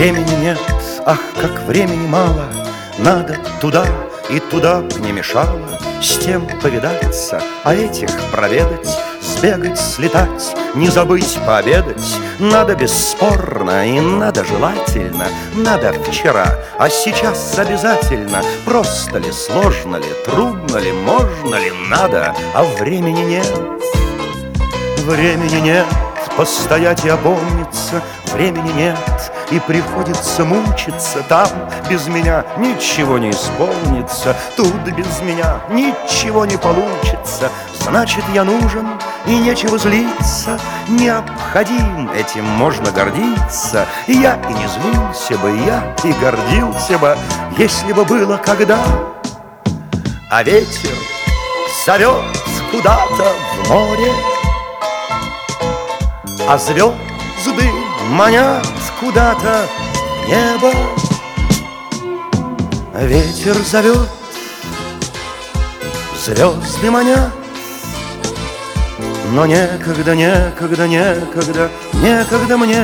Времени нет, ах, как времени мало. Надо туда и туда б не мешало с тем повидаться, а этих проведать, сбегать, слетать, не забыть пообедать. Надо бесспорно и надо желательно, надо вчера, а сейчас обязательно. Просто ли, сложно ли, трудно ли, можно ли, надо, а времени нет. Времени нет постоять и опомниться, времени нет, и приходится мучиться. Там без меня ничего не исполнится, тут без меня ничего не получится. Значит, я нужен, и нечего злиться, необходим, этим можно гордиться. И я и не злился бы, я и гордился бы, если бы было когда. А ветер зовет куда-то в море, а звезды манят куда-то в небо. Ветер зовет, звезды манят, но некогда, некогда, некогда, некогда мне.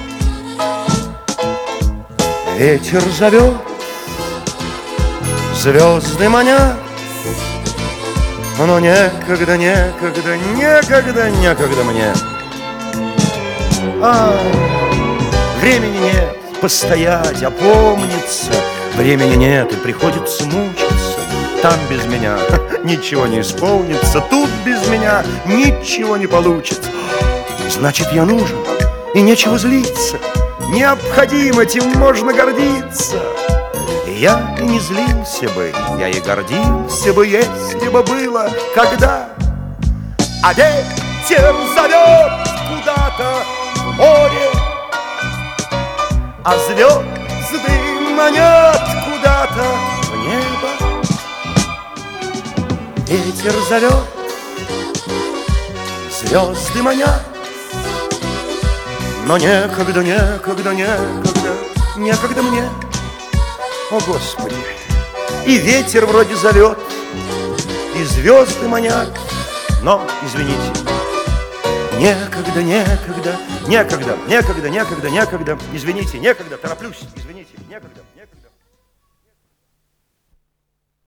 Ветер зовет, звезды манят, но некогда, некогда, некогда, некогда мне. Времени нет постоять, опомниться, времени нет, и приходится мучиться. Там без меня ничего не исполнится, тут без меня ничего не получится. Значит, я нужен, и нечего злиться, необходим, этим можно гордиться. Я и не злился бы, я и гордился бы, если бы было когда. А ветер зовет куда-то в море, а звезды манят куда-то в небо. Ветер зовет, звезды манят, но некогда, некогда, некогда, некогда мне. О, Господи! И ветер вроде зовет, и звезды манят, но, извините, некогда, некогда, некогда, некогда, некогда, некогда, извините, некогда, тороплюсь, извините, некогда.